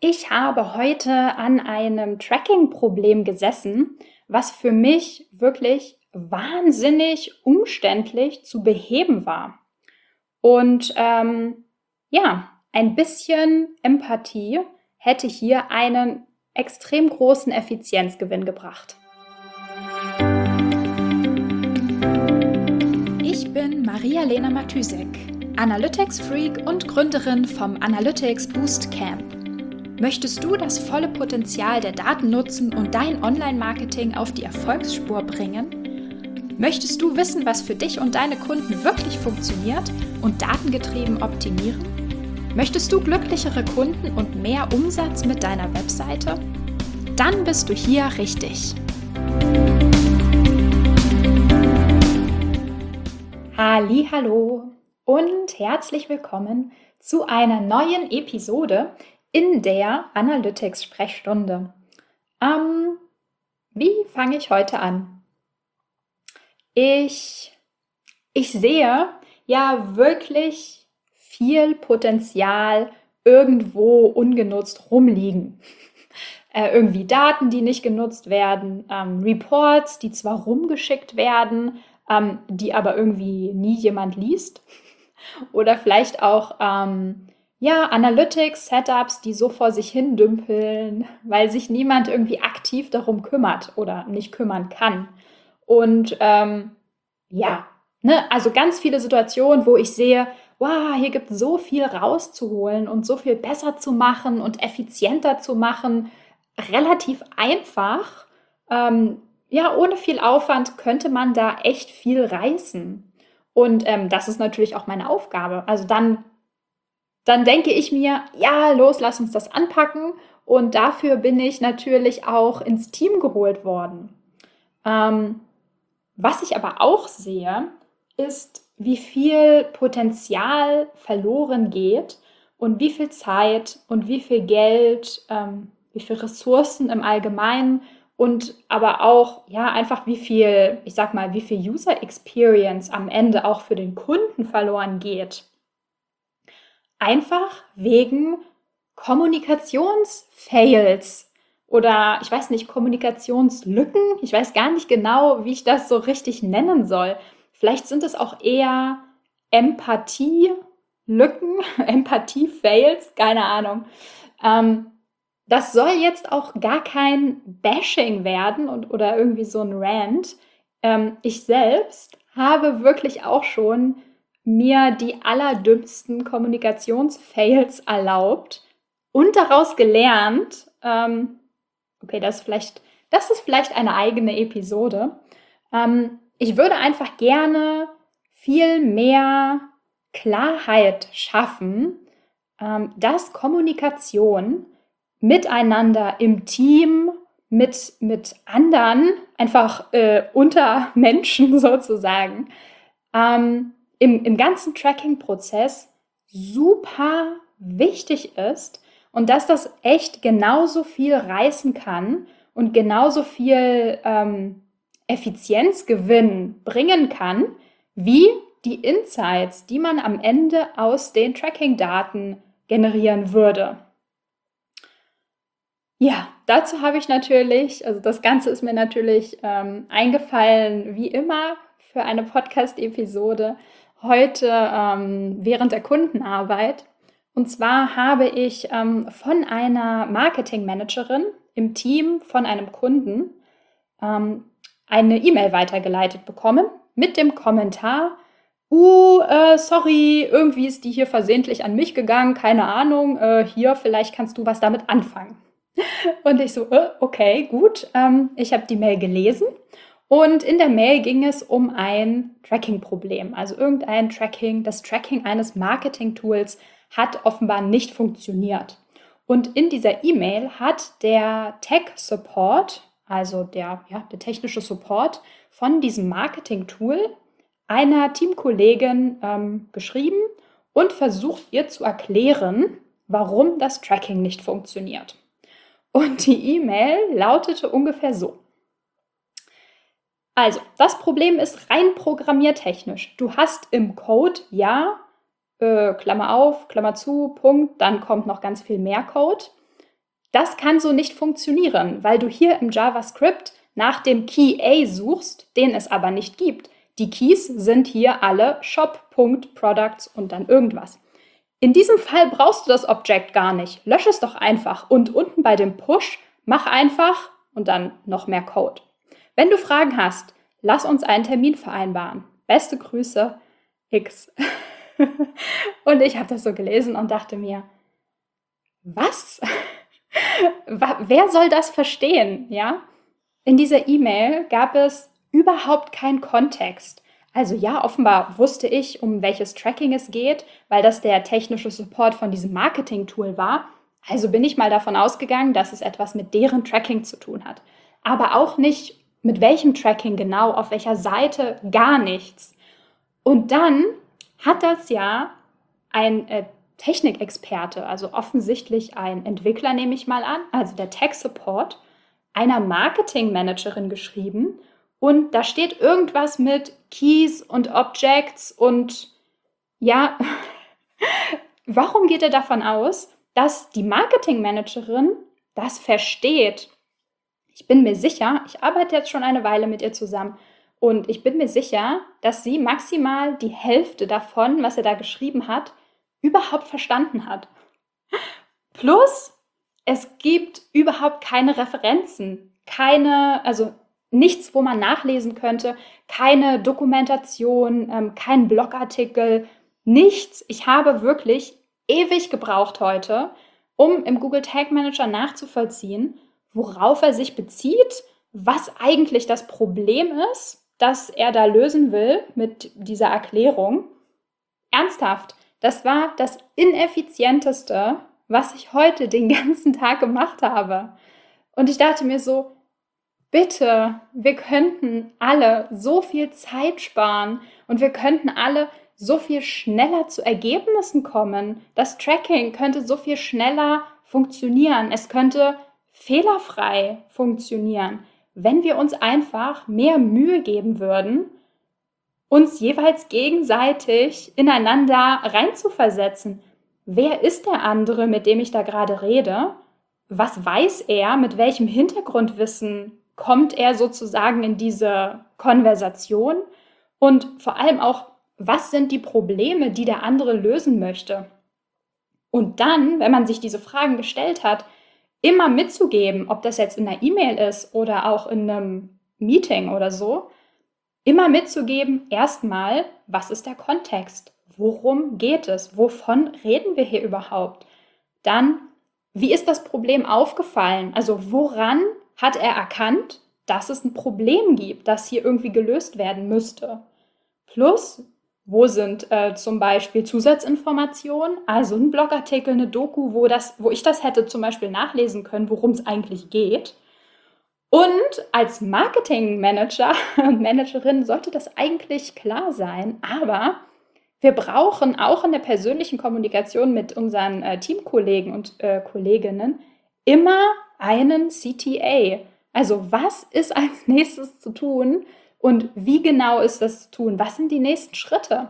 Ich habe heute an einem Tracking-Problem gesessen, was für mich wirklich wahnsinnig umständlich zu beheben war. Und ja, ein bisschen Empathie hätte hier einen extrem großen Effizienzgewinn gebracht. Ich bin Maria-Lena Matysek, Analytics-Freak und Gründerin vom Analytics Boost Camp. Möchtest du das volle Potenzial der Daten nutzen und dein Online-Marketing auf die Erfolgsspur bringen? Möchtest du wissen, was für dich und deine Kunden wirklich funktioniert und datengetrieben optimieren? Möchtest du glücklichere Kunden und mehr Umsatz mit deiner Webseite? Dann bist du hier richtig. Hallo und herzlich willkommen zu einer neuen Episode in der Analytics-Sprechstunde. Wie fange ich heute an? Ich sehe ja wirklich viel Potenzial irgendwo ungenutzt rumliegen. Irgendwie Daten, die nicht genutzt werden, Reports, die zwar rumgeschickt werden, die aber irgendwie nie jemand liest. Oder vielleicht auch Analytics-Setups, die so vor sich hin dümpeln, weil sich niemand irgendwie aktiv darum kümmert oder nicht kümmern kann. Und also ganz viele Situationen, wo ich sehe, wow, hier gibt es so viel rauszuholen und so viel besser zu machen und effizienter zu machen. Relativ einfach. Ohne viel Aufwand könnte man da echt viel reißen. Und das ist natürlich auch meine Aufgabe. Also dann denke ich mir, ja, los, lass uns das anpacken. Und dafür bin ich natürlich auch ins Team geholt worden. Was ich aber auch sehe, ist, wie viel Potenzial verloren geht und wie viel Zeit und wie viel Geld, wie viel Ressourcen im Allgemeinen und aber auch, ja, einfach wie viel User Experience am Ende auch für den Kunden verloren geht. Einfach wegen Kommunikationsfails oder, ich weiß nicht, Kommunikationslücken. Ich weiß gar nicht genau, wie ich das so richtig nennen soll. Vielleicht sind es auch eher Empathielücken, Empathie-Fails, keine Ahnung. Das soll jetzt auch gar kein Bashing werden oder irgendwie so ein Rant. Ich selbst habe wirklich auch schon mir die allerdümmsten Kommunikationsfails erlaubt und daraus gelernt. Okay, das ist vielleicht eine eigene Episode. Ich würde einfach gerne viel mehr Klarheit schaffen, dass Kommunikation miteinander im Team, mit anderen, einfach unter Menschen sozusagen, im ganzen Tracking-Prozess super wichtig ist und dass das echt genauso viel reißen kann und genauso viel Effizienzgewinn bringen kann, wie die Insights, die man am Ende aus den Tracking-Daten generieren würde. Ja, dazu habe ich natürlich, also das Ganze ist mir natürlich eingefallen, wie immer, für eine Podcast-Episode heute während der Kundenarbeit. Und zwar habe ich von einer Marketingmanagerin im Team von einem Kunden eine E-Mail weitergeleitet bekommen mit dem Kommentar: sorry, irgendwie ist die hier versehentlich an mich gegangen, keine Ahnung, hier, vielleicht kannst du was damit anfangen. Und ich so, okay, gut, ich habe die Mail gelesen und in der Mail ging es um ein Tracking-Problem, also das Tracking eines Marketing-Tools hat offenbar nicht funktioniert. Und in dieser E-Mail hat der Tech-Support, also der technische Support von diesem Marketing-Tool einer Teamkollegin geschrieben und versucht ihr zu erklären, warum das Tracking nicht funktioniert. Und die E-Mail lautete ungefähr so: Also, das Problem ist rein programmiertechnisch. Du hast im Code, Klammer auf, Klammer zu, Punkt, dann kommt noch ganz viel mehr Code. das kann so nicht funktionieren, weil du hier im JavaScript nach dem Key A suchst, den es aber nicht gibt. Die Keys sind hier alle shop.products und dann irgendwas. In diesem Fall brauchst du das Object gar nicht. Lösch es doch einfach und unten bei dem Push mach einfach und dann noch mehr Code. Wenn du Fragen hast, lass uns einen Termin vereinbaren. Beste Grüße, X. Und ich habe das so gelesen und dachte mir, was? Wer soll das verstehen? Ja? In dieser E-Mail gab es überhaupt keinen Kontext. Also ja, offenbar wusste ich, um welches Tracking es geht, weil das der technische Support von diesem Marketing-Tool war. Also bin ich mal davon ausgegangen, dass es etwas mit deren Tracking zu tun hat. Aber auch nicht mit welchem Tracking genau, auf welcher Seite, gar nichts. Und dann hat das ja ein Technikexperte, also offensichtlich ein Entwickler, nehme ich mal an, also der Tech-Support, einer Marketing-Managerin geschrieben. Und da steht irgendwas mit Keys und Objects und ja, warum geht er davon aus, dass die Marketingmanagerin das versteht? Ich bin mir sicher, ich arbeite jetzt schon eine Weile mit ihr zusammen und ich bin mir sicher, dass sie maximal die Hälfte davon, was er da geschrieben hat, überhaupt verstanden hat. Plus, es gibt überhaupt keine Referenzen, also nichts, wo man nachlesen könnte, keine Dokumentation, kein Blogartikel, nichts. Ich habe wirklich ewig gebraucht heute, um im Google Tag Manager nachzuvollziehen, worauf er sich bezieht, was eigentlich das Problem ist, das er da lösen will mit dieser Erklärung. Ernsthaft, das war das Ineffizienteste, was ich heute den ganzen Tag gemacht habe. Und ich dachte mir so, bitte, wir könnten alle so viel Zeit sparen und wir könnten alle so viel schneller zu Ergebnissen kommen. Das Tracking könnte so viel schneller funktionieren. Es könnte fehlerfrei funktionieren, wenn wir uns einfach mehr Mühe geben würden, uns jeweils gegenseitig ineinander reinzuversetzen. Wer ist der andere, mit dem ich da gerade rede? Was weiß er? Mit welchem Hintergrundwissen kommt er sozusagen in diese Konversation? Und vor allem auch, was sind die Probleme, die der andere lösen möchte? Und dann, wenn man sich diese Fragen gestellt hat, immer mitzugeben, ob das jetzt in einer E-Mail ist oder auch in einem Meeting oder so, immer mitzugeben, erstmal, was ist der Kontext? Worum geht es? Wovon reden wir hier überhaupt? Dann, wie ist das Problem aufgefallen? Also woran hat er erkannt, dass es ein Problem gibt, das hier irgendwie gelöst werden müsste? Plus, wo sind zum Beispiel Zusatzinformationen, also ein Blogartikel, eine Doku, wo ich das hätte zum Beispiel nachlesen können, worum es eigentlich geht. Und als Marketingmanager und Managerin sollte das eigentlich klar sein, aber wir brauchen auch in der persönlichen Kommunikation mit unseren Teamkollegen und Kolleginnen immer einen CTA. Also was ist als nächstes zu tun und wie genau ist das zu tun? Was sind die nächsten Schritte?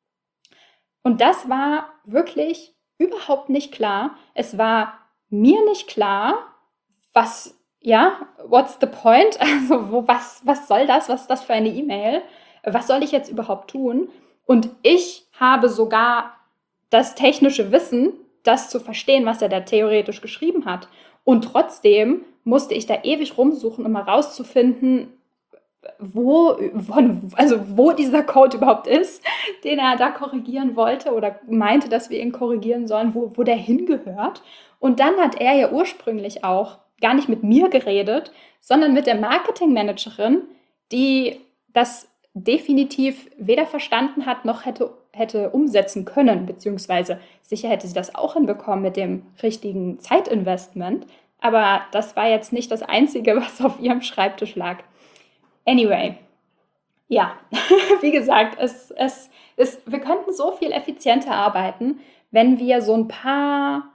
Und das war wirklich überhaupt nicht klar. Es war mir nicht klar, what's the point? Also was soll das? Was ist das für eine E-Mail? Was soll ich jetzt überhaupt tun? Und ich habe sogar das technische Wissen, das zu verstehen, was er da theoretisch geschrieben hat. Und trotzdem musste ich da ewig rumsuchen, um herauszufinden, wo dieser Code überhaupt ist, den er da korrigieren wollte oder meinte, dass wir ihn korrigieren sollen, wo der hingehört. Und dann hat er ja ursprünglich auch gar nicht mit mir geredet, sondern mit der Marketingmanagerin, die das definitiv weder verstanden hat, noch hätte umsetzen können, beziehungsweise sicher hätte sie das auch hinbekommen mit dem richtigen Zeitinvestment. Aber das war jetzt nicht das Einzige, was auf ihrem Schreibtisch lag. Anyway, ja, wie gesagt, wir könnten so viel effizienter arbeiten, wenn wir so ein paar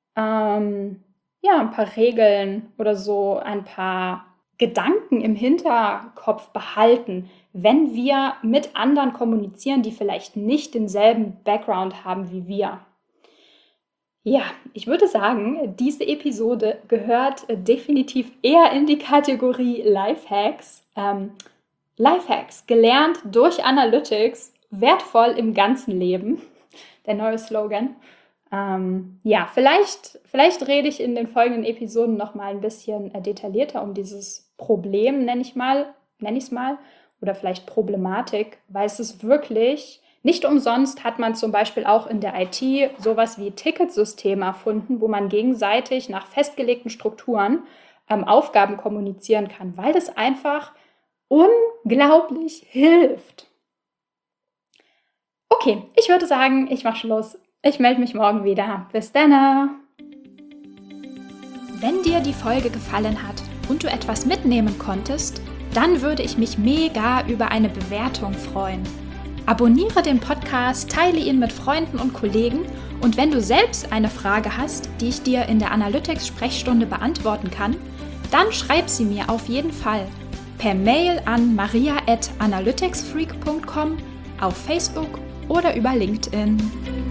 Regeln oder so ein paar Gedanken im Hinterkopf behalten, wenn wir mit anderen kommunizieren, die vielleicht nicht denselben Background haben wie wir. Ja, ich würde sagen, diese Episode gehört definitiv eher in die Kategorie Lifehacks. Lifehacks, gelernt durch Analytics, wertvoll im ganzen Leben. Der neue Slogan. Ja, vielleicht rede ich in den folgenden Episoden noch mal ein bisschen detaillierter um dieses Problem, nenne ich es mal, oder vielleicht Problematik, weil es ist wirklich nicht umsonst hat man zum Beispiel auch in der IT sowas wie Ticketsysteme erfunden, wo man gegenseitig nach festgelegten Strukturen Aufgaben kommunizieren kann, weil das einfach unglaublich hilft. Okay, ich würde sagen, ich mache Schluss. Ich melde mich morgen wieder. Bis dann. Wenn dir die Folge gefallen hat und du etwas mitnehmen konntest, dann würde ich mich mega über eine Bewertung freuen. Abonniere den Podcast, teile ihn mit Freunden und Kollegen und wenn du selbst eine Frage hast, die ich dir in der Analytics-Sprechstunde beantworten kann, dann schreib sie mir auf jeden Fall per Mail an maria@analyticsfreak.com, auf Facebook oder über LinkedIn.